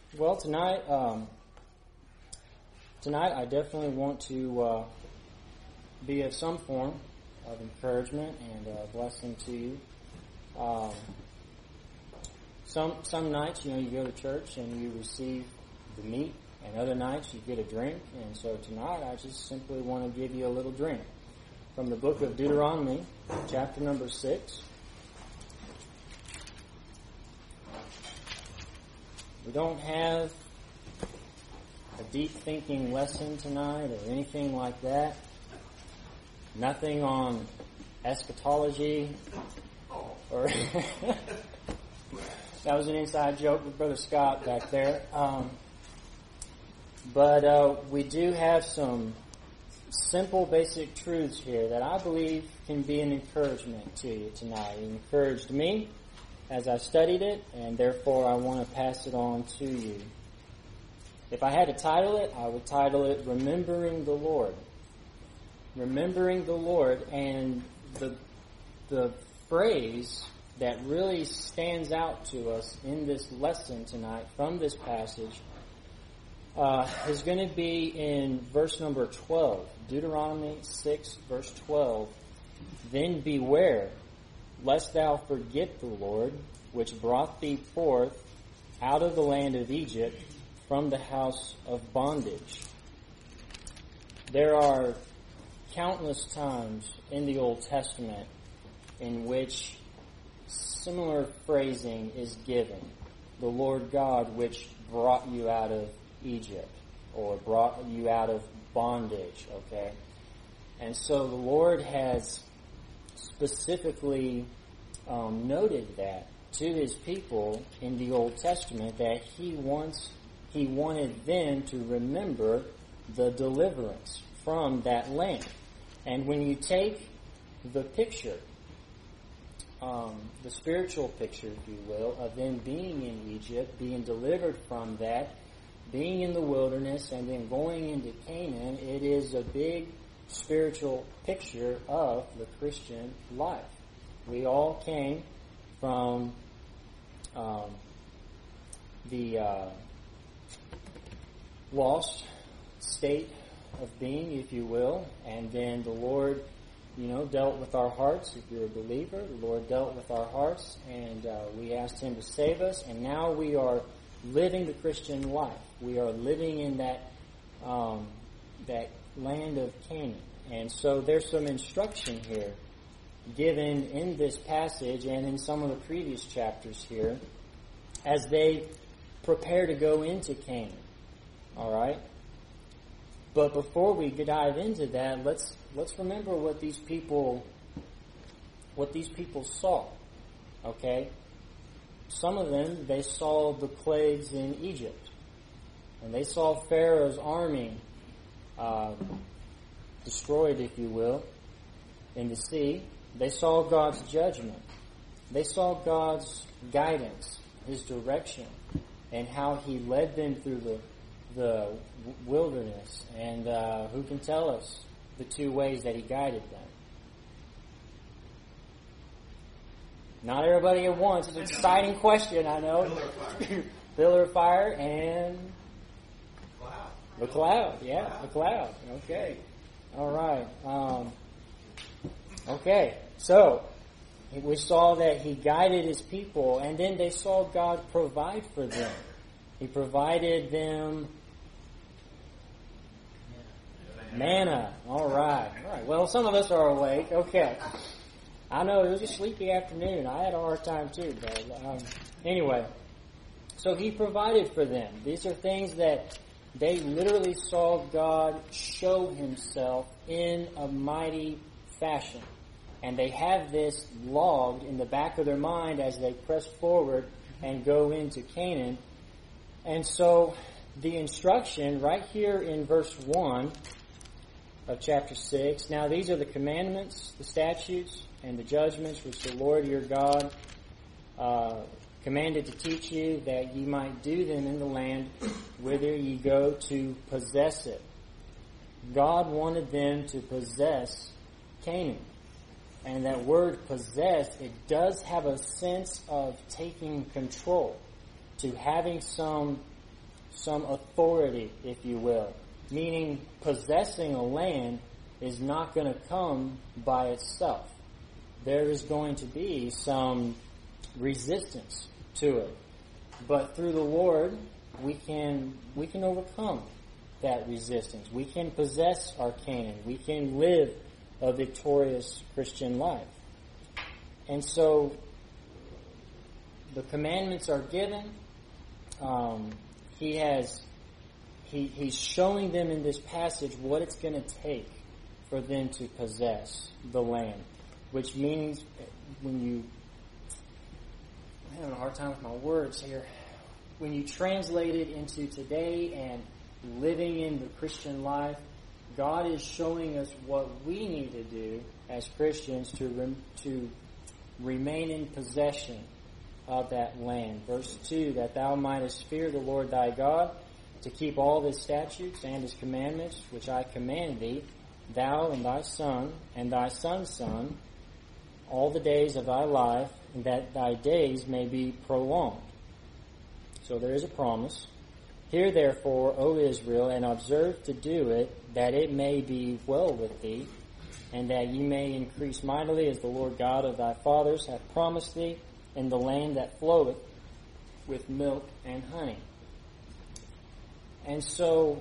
Well, tonight I definitely want to be of some form of encouragement and blessing to you. Some nights, you go to church and you receive the meat, and other nights you get a drink. And so tonight I just simply want to give you a little drink from the book of Deuteronomy, chapter number 6. We don't have a deep thinking lesson tonight or anything like that. Nothing on eschatology or that was an inside joke with Brother Scott back there. But we do have some simple basic truths here that I believe can be an encouragement to you tonight. It encouraged me as I studied it, and therefore I want to pass it on to you. If I had to title it, I would title it Remembering the Lord. Remembering the Lord, and the phrase that really stands out to us in this lesson tonight from this passage is going to be in verse number 12. Deuteronomy 6, verse 12. Then beware, lest thou forget the Lord, which brought thee forth out of the land of Egypt from the house of bondage. There are countless times in the Old Testament in which similar phrasing is given. The Lord God which brought you out of Egypt, or brought you out of bondage, okay? And so the Lord has specifically noted that to His people in the Old Testament, that He wanted them to remember the deliverance from that land. And when you take the picture, the spiritual picture, if you will, of them being in Egypt, being delivered from that, being in the wilderness, and then going into Canaan, it is a big spiritual picture of the Christian life. We all came from the lost state of being, if you will, and then the Lord, dealt with our hearts. If you're a believer, the Lord dealt with our hearts, and we asked Him to save us, and now we are living the Christian life. We are living in that land of Canaan. And so there's some instruction here given in this passage and in some of the previous chapters here as they prepare to go into Canaan. All right? But before we dive into that, let's remember what these people saw. Okay? Some of them, they saw the plagues in Egypt. And they saw Pharaoh's army destroyed, if you will, in the sea. They saw God's judgment. They saw God's guidance, His direction, and how He led them through the wilderness. And who can tell us the two ways that He guided them? Not everybody at once. It's an exciting question, I know. Pillar of fire. Pillar of fire and Cloud. the cloud. Yeah, the cloud. Okay. All right. Okay. So, we saw that He guided His people, and then they saw God provide for them. He provided them manna. All right. All right. Well, some of us are awake. Okay. I know, it was a sleepy afternoon. I had a hard time too, but anyway. So He provided for them. These are things that they literally saw God show Himself in a mighty fashion. And they have this logged in the back of their mind as they press forward and go into Canaan. And so the instruction right here in verse 1 of chapter 6, now these are the commandments, the statutes, and the judgments which the Lord your God commanded to teach you, that ye might do them in the land whither ye go to possess it. God wanted them to possess Canaan. And that word possess, it does have a sense of taking control, to having some some authority, if you will. Meaning possessing a land is not going to come by itself. There is going to be some resistance to it. But through the Lord, we can overcome that resistance. We can possess our Canaan. We can live a victorious Christian life. And so the commandments are given. He's showing them in this passage what it's going to take for them to possess the land. Which means I'm having a hard time with my words here. When you translate it into today and living in the Christian life, God is showing us what we need to do as Christians to remain in possession of that land. Verse 2, that thou mightest fear the Lord thy God, to keep all his statutes and his commandments, which I command thee, thou and thy son and thy son's son, all the days of thy life, and that thy days may be prolonged. So there is a promise. Hear therefore, O Israel, and observe to do it, that it may be well with thee, and that ye may increase mightily, as the Lord God of thy fathers hath promised thee, in the land that floweth with milk and honey. And so,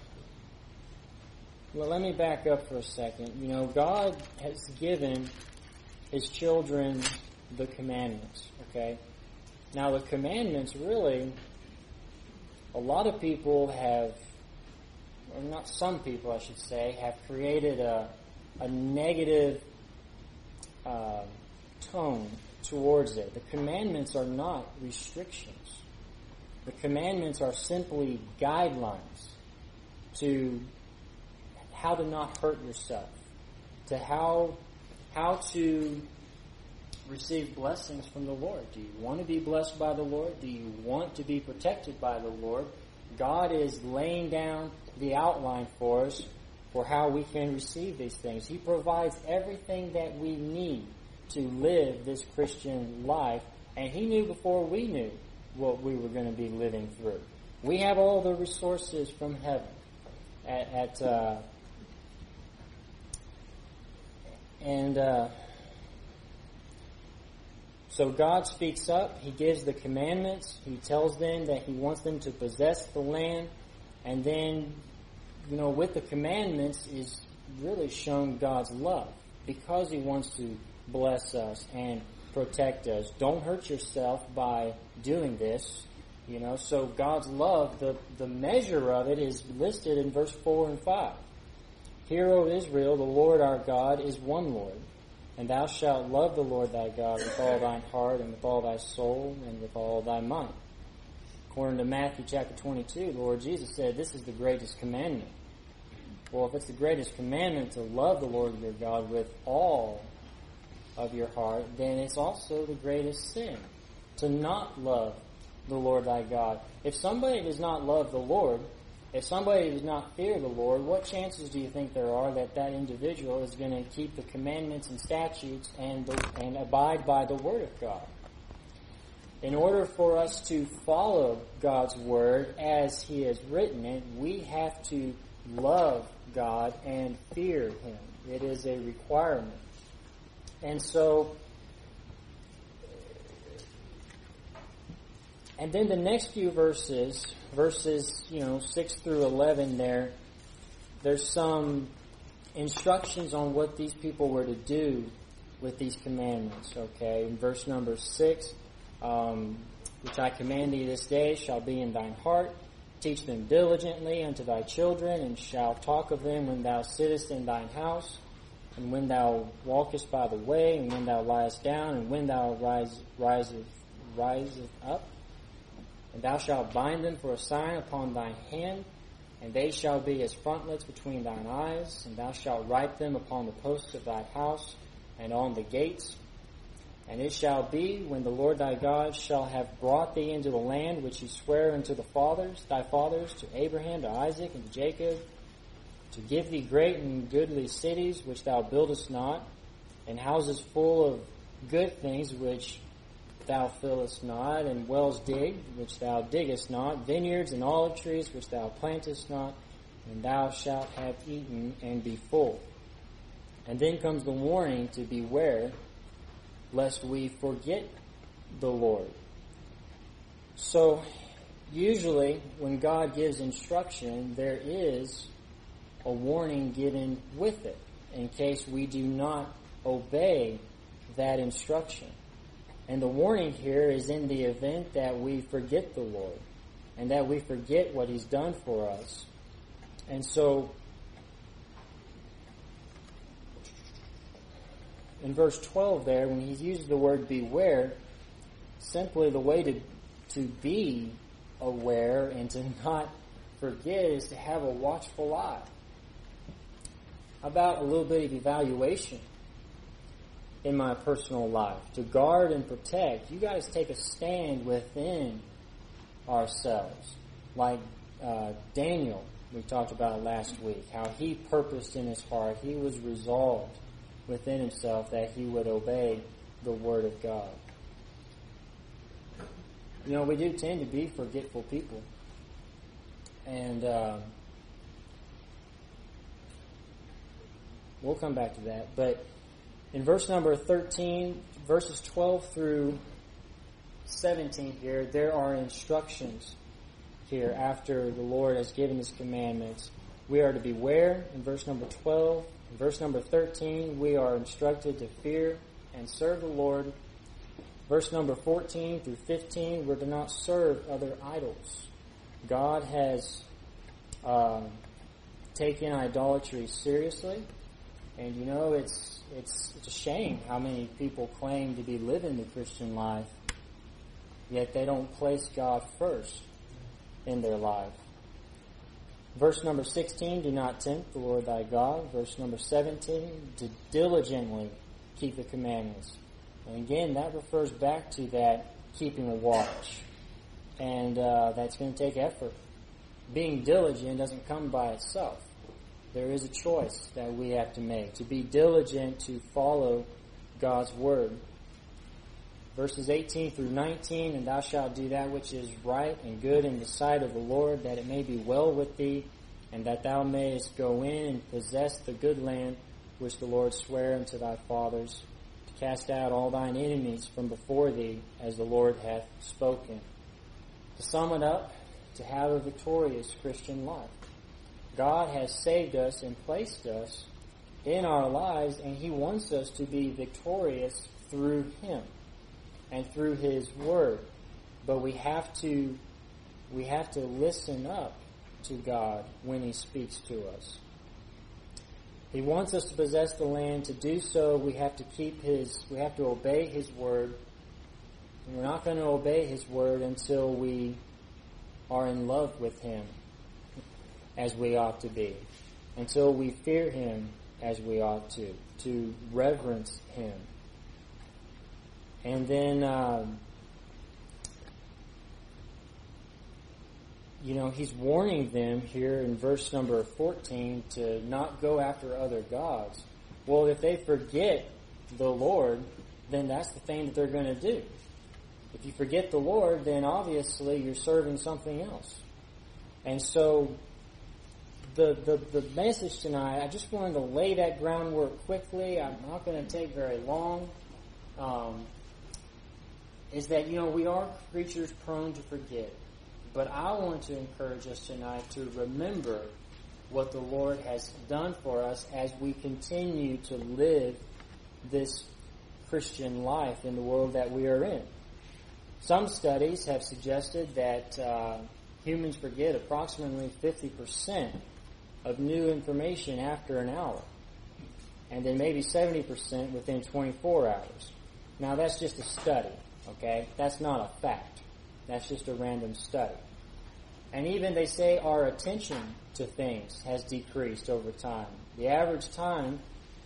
well, let me back up for a second. You know, God has given his children the commandments, okay? Now, the commandments really, a lot of people have, or not some people, I should say, have created a negative tone towards it. The commandments are not restrictions. The commandments are simply guidelines to how to not hurt yourself, to how to receive blessings from the Lord. Do you want to be blessed by the Lord? Do you want to be protected by the Lord? God is laying down the outline for us for how we can receive these things. He provides everything that we need to live this Christian life, and He knew before we knew what we were going to be living through. We have all the resources from heaven so God speaks up. He gives the commandments. He tells them that He wants them to possess the land. And then, you know, with the commandments is really shown God's love, because He wants to bless us and protect us. Don't hurt yourself by doing this. You know, so God's love, the measure of it is listed in verse 4 and 5. Hear, O Israel, the Lord our God is one Lord. And thou shalt love the Lord thy God with all thine heart, and with all thy soul, and with all thy might. According to Matthew chapter 22, the Lord Jesus said, this is the greatest commandment. Well, if it's the greatest commandment to love the Lord your God with all of your heart, then it's also the greatest sin to not love the Lord thy God. If somebody does not love the Lord, if somebody does not fear the Lord, what chances do you think there are that that individual is going to keep the commandments and statutes and abide by the Word of God? In order for us to follow God's Word as He has written it, we have to love God and fear Him. It is a requirement. And so, and then the next few verses 6 through 11 there's some instructions on what these people were to do with these commandments, okay? In verse number 6, which I command thee this day shall be in thine heart. Teach them diligently unto thy children, and shalt talk of them when thou sittest in thine house, and when thou walkest by the way, and when thou liest down, and when thou risest up. And thou shalt bind them for a sign upon thine hand, and they shall be as frontlets between thine eyes, and thou shalt write them upon the posts of thy house and on the gates. And it shall be, when the Lord thy God shall have brought thee into the land which He sware unto thy fathers, to Abraham, to Isaac, and to Jacob, to give thee great and goodly cities which thou buildest not, and houses full of good things which thou fillest not, and wells digged, which thou diggest not, vineyards and olive trees, which thou plantest not, and thou shalt have eaten and be full. And then comes the warning to beware, lest we forget the Lord. So, usually, when God gives instruction, there is a warning given with it, in case we do not obey that instruction. And the warning here is in the event that we forget the Lord, and that we forget what He's done for us. And so, in verse 12 there, when he uses the word beware, simply the way to be aware and to not forget is to have a watchful eye. How about a little bit of evaluation in my personal life? To guard and protect, you guys take a stand within ourselves. Like Daniel, we talked about last week, how he purposed in his heart, he was resolved within himself that he would obey the Word of God. You know, we do tend to be forgetful people. And we'll come back to that. But in verse number 13, verses 12 through 17 here, there are instructions here after the Lord has given His commandments. We are to beware in verse number 12. In verse number 13, we are instructed to fear and serve the Lord. Verse number 14 through 15, we're to not serve other idols. God has taken idolatry seriously. And you know, it's a shame how many people claim to be living the Christian life, yet they don't place God first in their life. Verse number 16, do not tempt the Lord thy God. Verse number 17, to diligently keep the commandments. And again, that refers back to that keeping a watch. And that's going to take effort. Being diligent doesn't come by itself. There is a choice that we have to make, to be diligent to follow God's Word. Verses 18 through 19, and thou shalt do that which is right and good in the sight of the Lord, that it may be well with thee, and that thou mayest go in and possess the good land which the Lord sware unto thy fathers, to cast out all thine enemies from before thee, as the Lord hath spoken. To sum it up, to have a victorious Christian life. God has saved us and placed us in our lives, and He wants us to be victorious through Him and through His Word. But we have to listen up to God when He speaks to us. He wants us to possess the land. To do so, we have to obey His Word. And we're not going to obey His Word until we are in love with Him as we ought to be. Until we fear Him as we ought to reverence Him. And then, He's warning them here in verse number 14 to not go after other gods. Well, if they forget the Lord, then that's the thing that they're going to do. If you forget the Lord, then obviously you're serving something else. And so, the message tonight, I just wanted to lay that groundwork quickly. I'm not going to take very long. Is that, we are creatures prone to forget. But I want to encourage us tonight to remember what the Lord has done for us as we continue to live this Christian life in the world that we are in. Some studies have suggested that humans forget approximately 50% of new information after an hour, and then maybe 70% within 24 hours. Now, that's just a study, okay? That's not a fact. That's just a random study. And even they say our attention to things has decreased over time. The average time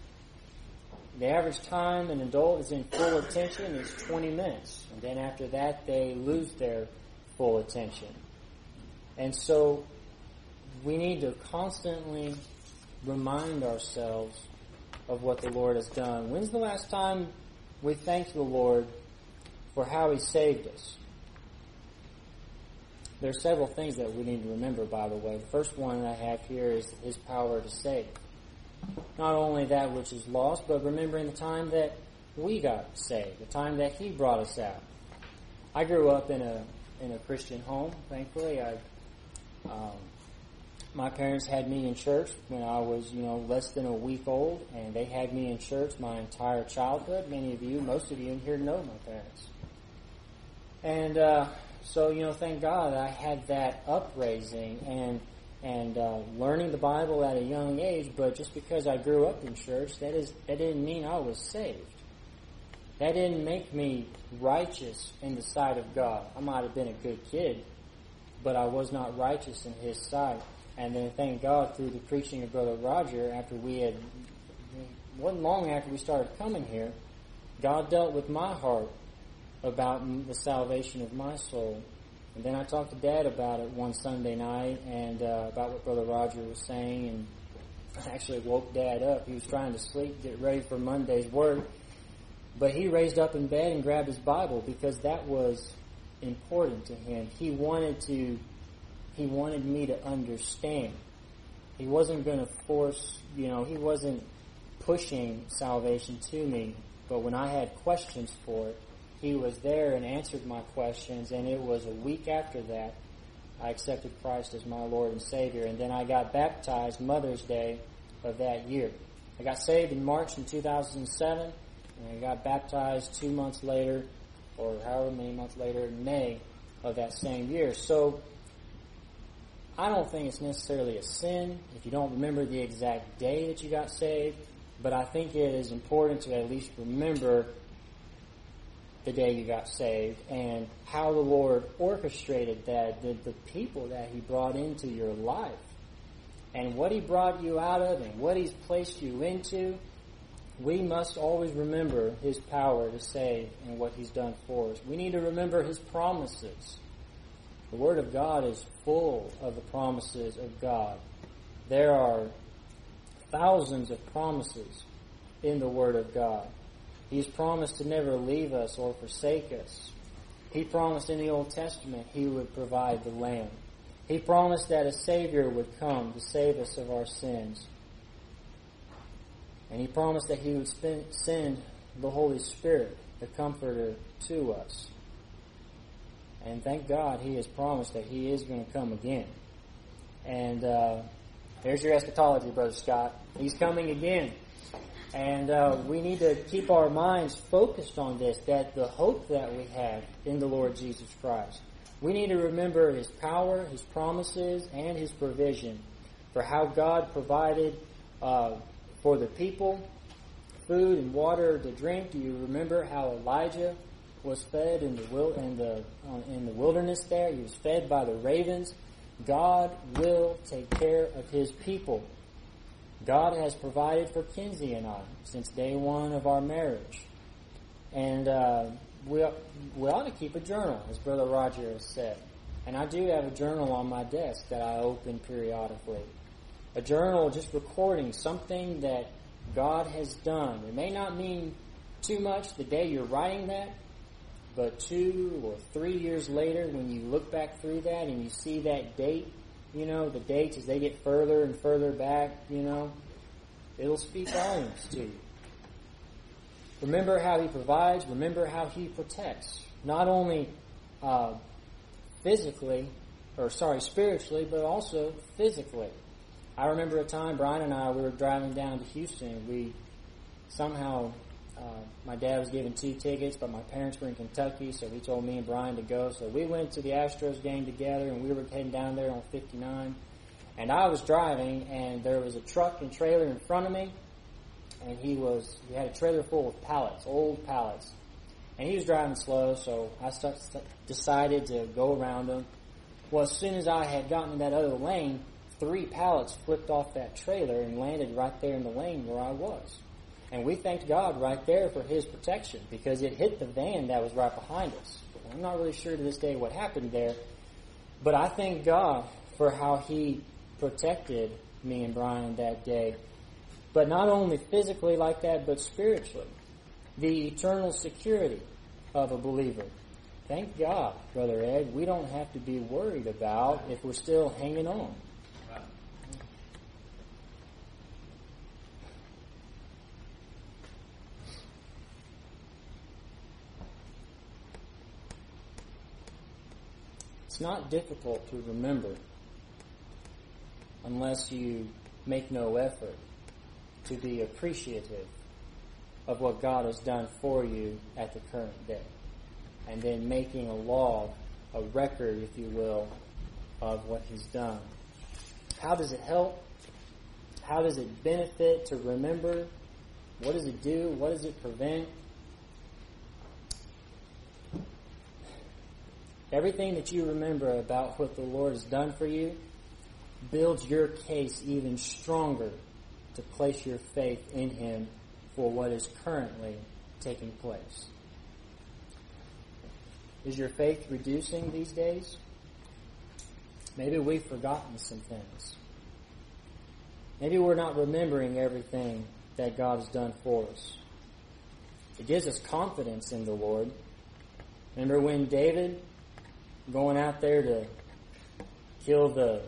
an adult is in full attention is 20 minutes. And then after that, they lose their full attention. And so we need to constantly remind ourselves of what the Lord has done. When's the last time we thanked the Lord for how He saved us. There are several things that we need to remember, by the way. The first one I have here is His power to save. Not only that which is lost, but remembering the time that we got saved, the time that He brought us out. I grew up in a Christian home, thankfully. My parents had me in church when I was, less than a week old, and they had me in church my entire childhood. Most of you in here know my parents. And so, thank God I had that upraising and learning the Bible at a young age, but just because I grew up in church, that didn't mean I was saved. That didn't make me righteous in the sight of God. I might have been a good kid, but I was not righteous in His sight. And then thank God through the preaching of Brother Roger, wasn't long after we started coming here, God dealt with my heart about the salvation of my soul. And then I talked to Dad about it one Sunday night and about what Brother Roger was saying, and I actually woke Dad up. He was trying to sleep, get ready for Monday's work. But he raised up in bed and grabbed his Bible because that was important to him. He wanted me to understand. He wasn't going to force, he wasn't pushing salvation to me. But when I had questions for it, he was there and answered my questions. And it was a week after that I accepted Christ as my Lord and Savior. And then I got baptized Mother's Day of that year. I got saved in March in 2007. And I got baptized 2 months later, or however many months later, in May of that same year. So I don't think it's necessarily a sin if you don't remember the exact day that you got saved, but I think it is important to at least remember the day you got saved and how the Lord orchestrated that, the people that He brought into your life, and what He brought you out of and what He's placed you into. We must always remember His power to save and what He's done for us. We need to remember His promises. The Word of God is full of the promises of God. There are thousands of promises in the Word of God. He's promised to never leave us or forsake us. He promised in the Old Testament He would provide the Lamb. He promised that a Savior would come to save us of our sins. And He promised that He would send the Holy Spirit, the Comforter, to us. And thank God He has promised that He is going to come again. And there's your eschatology, Brother Scott. He's coming again. And we need to keep our minds focused on this, that the hope that we have in the Lord Jesus Christ. We need to remember His power, His promises, and His provision for how God provided for the people food and water to drink. Do you remember how Elijah was fed in the wilderness there? He was fed by the ravens. God will take care of His people. God has provided for Kinsey and I since day one of our marriage. And we ought to keep a journal, as Brother Roger has said. And I do have a journal on my desk that I open periodically. A journal just recording something that God has done. It may not mean too much the day you're writing that, but 2 or 3 years later, when you look back through that and you see that date, the dates as they get further and further back, it'll speak volumes to you. Remember how He provides. Remember how He protects. Not only spiritually, but also physically. I remember a time, Brian and I, we were driving down to Houston. We somehow, my dad was given 2 tickets, but my parents were in Kentucky, so he told me and Brian to go. So we went to the Astros game together, and we were heading down there on 59. And I was driving, and there was a truck and trailer in front of me, and he had a trailer full of pallets, old pallets. And he was driving slow, so I decided to go around him. Well, as soon as I had gotten in that other lane, 3 pallets flipped off that trailer and landed right there in the lane where I was. And we thanked God right there for His protection, because it hit the van that was right behind us. I'm not really sure to this day what happened there, but I thank God for how He protected me and Brian that day. But not only physically like that, but spiritually. The eternal security, of a believer. Thank God, Brother Ed, we don't have to be worried about if we're still hanging on. It's not difficult to remember unless you make no effort to be appreciative of what God has done for you at the current day. And then making a log, a record, if you will, of what He's done. How does it help? How does it benefit to remember? What does it do? What does it prevent? Everything that you remember about what the Lord has done for you builds your case even stronger to place your faith in Him for what is currently taking place. Is your faith reducing these days? Maybe we've forgotten some things. Maybe we're not remembering everything that God has done for us. It gives us confidence in the Lord. Remember when David, going out there to kill the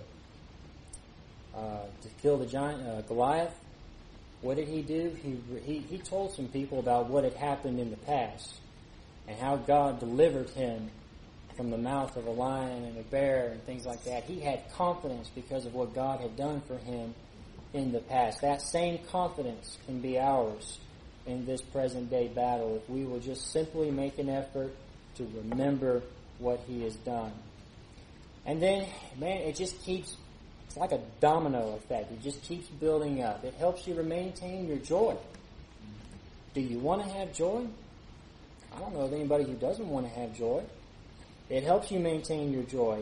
giant Goliath, what did he do? He told some people about what had happened in the past and how God delivered him from the mouth of a lion and a bear and things like that. He had confidence because of what God had done for him in the past. That same confidence can be ours in this present day battle if we will just simply make an effort to remember what He has done. And then, man, it just keeps, it's like a domino effect. It just keeps building up. It helps you to maintain your joy. Do you want to have joy? I don't know of anybody who doesn't want to have joy. It helps you maintain your joy.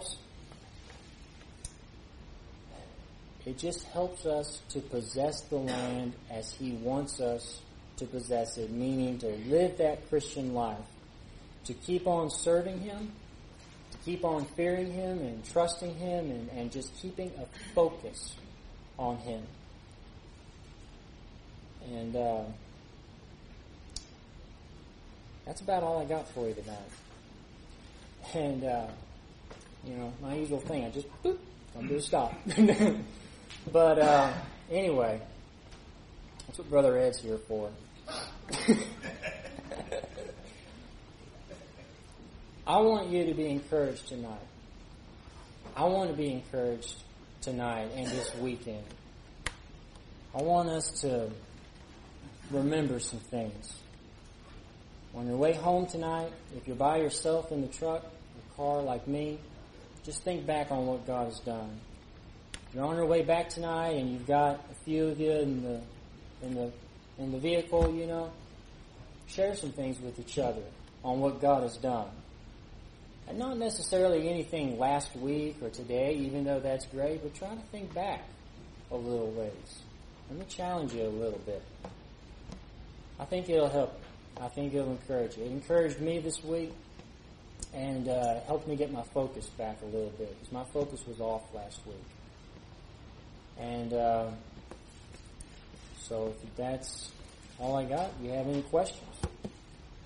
It just helps us to possess the land as He wants us to possess it, meaning to live that Christian life, to keep on serving Him, to keep on fearing Him and trusting Him and just keeping a focus on Him. And that's about all I got for you tonight. And, my usual thing, I just, come to a stop. But anyway, that's what Brother Ed's here for. I want you to be encouraged tonight. I want to be encouraged tonight and this weekend. I want us to remember some things. On your way home tonight, if you're by yourself in the truck or car like me, just think back on what God has done. If you're on your way back tonight and you've got a few of you in the vehicle, share some things with each other on what God has done. And not necessarily anything last week or today, even though that's great, but try to think back a little ways. Let me challenge you a little bit. I think it'll help. I think it'll encourage you. It encouraged me this week and helped me get my focus back a little bit, because my focus was off last week. And so if that's all I got, do you have any questions?